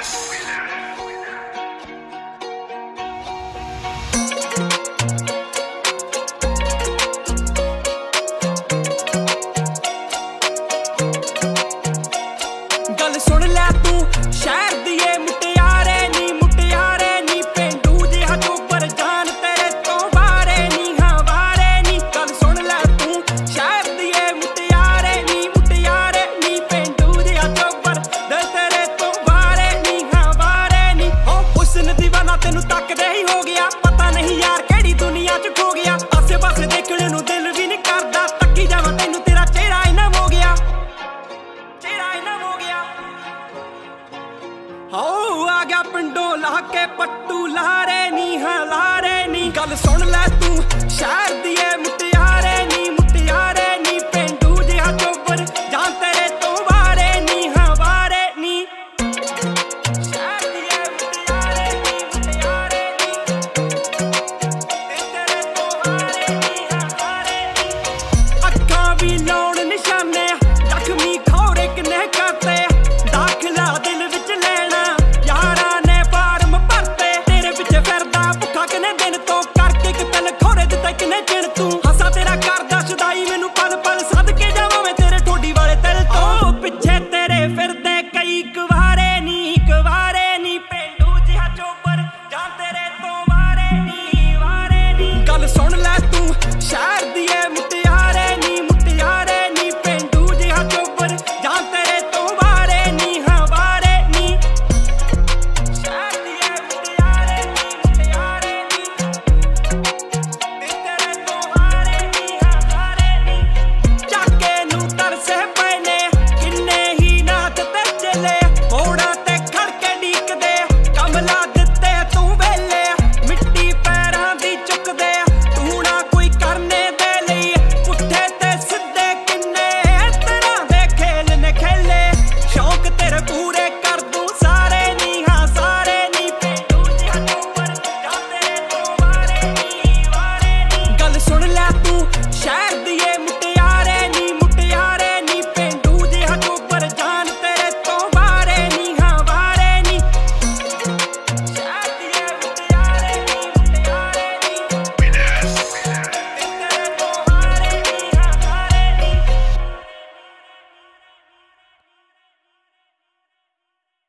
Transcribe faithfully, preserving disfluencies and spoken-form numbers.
गल सुन लै तू शहर दिए मुटियारे नी मुटियारे नी पेंडू जिहा चोबर जान तेरे तो बारे नी हाँ बारे नी। गल सुन लै तू शहर दिए मुटियारे नी मुटियारे नी पेंडू जिहा चोबर दिल तेरे तो बारे नी हाँ बारे नी। हो हुस्न दीवाना तेनू तकदे ही हो गया, पता नहीं यार केड़ी दुनिया च खो गया। आसे पासे देखने नू दिल भी नहीं करदा, तक्की जावां तैनू तेरा चेहरा इनाम हो गया, चेहरा इनाम हो गया। हो आ गया पिंडों ला के पट्टा